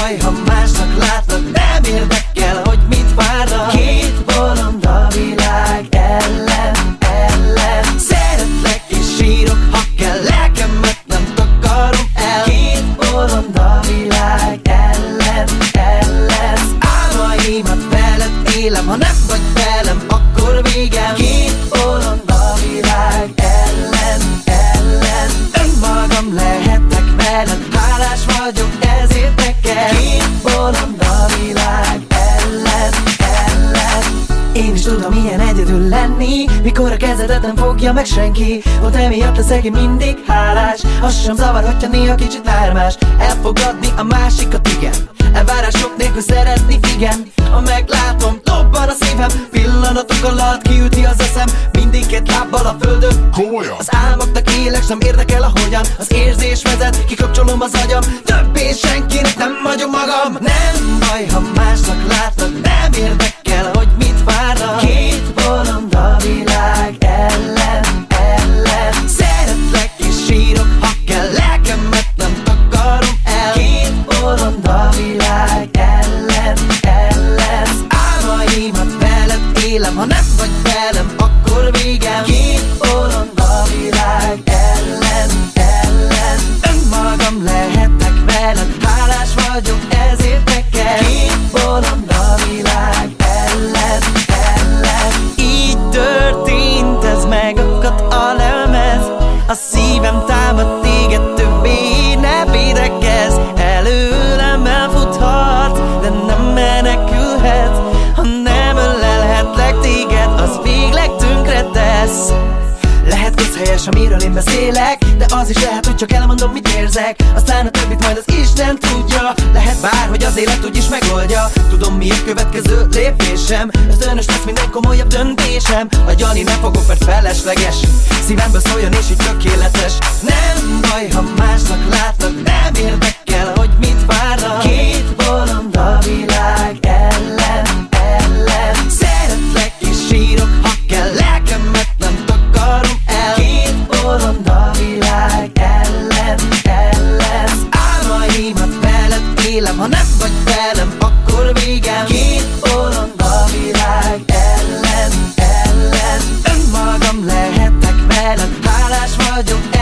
baj, ha másnak látnak, nem érdekel, hogy mit várnak. Két bolond a világ ellen, ellen. Szeretlek és sírok, ha kell, lelkemet nem takarom el. Két bolond a világ ellen, ellen. Álmaimat veled élem, ha nem vagy velem, akkor végem. Két bolond a világ ellen, ellen. Önmagam lehetek veled, hálás vagyok ezért neked. Két bolond a világ ellen, ellen. Én is tudom milyen egyedül lenni, mikor a kezedet nem fogja meg senki. Ott emiatt leszek én mindig hálás. Az sem zavar, hogyha néha kicsit lármás. Elfogadni a másikat, igen. Elvárások nélkül szeretni, igen. Ha meglátom, dobban a szívem. Pillanatok alatt kiüti az eszem. Mindig két lábbal a földön. Az álmoknak élek, sem érdekel ahogyan. Az érzés vezet, kikapcsolom az agyam. Többé senkinek nem hagyom magam. Nem baj, ha másnak látnak, nem érdekel, hogy mit várnak. Két bolond a világ ellen, ellen. Szeretlek és sírok, ha kell, lelkemet nem takarom el. Két bolond a világ ellen, ellen. Álmaimat veled élem, ha nem vagy velem, akkor végem. Két bolond a világ ellen, ellen. Önmagam lehetek veled, hálás vagyok ezért neked. Két bolond a világ ellen, ellen. Így történt ez, megakadt a lemez. A szívem támad téged, többé ne védekezz. Előlem elfuthatsz, de nem menekülhetsz. Ha nem ölelhetlek téged, az végleg tönkre tesz. Lehet közhelyes, amiről én beszélek, de az is lehet, hogy csak elmondom, mit érzek. Aztán a többit majd az Isten tudja. Lehet bár, hogy az élet úgyis megoldja. Tudom, mi a következő lépésem. Ösztönös lesz minden komolyabb döntésem. Agyalni nem fogok, mert felesleges. Szívemből szóljon és így tökéletes. Nem baj, ha másnak látnak, nem érdekel, hogy mit várnak. Két bolond a világ ellen, ellen. Szeretlek és sírok, ha kell, lelkemet nem takarom el. Két bolond a világ ellen, ellen. Álmaimat veled élem, ha nem vagy velem, akkor végem. Két bolond a világ ellen, ellen. Önmagam lehetek veled, hálás vagyok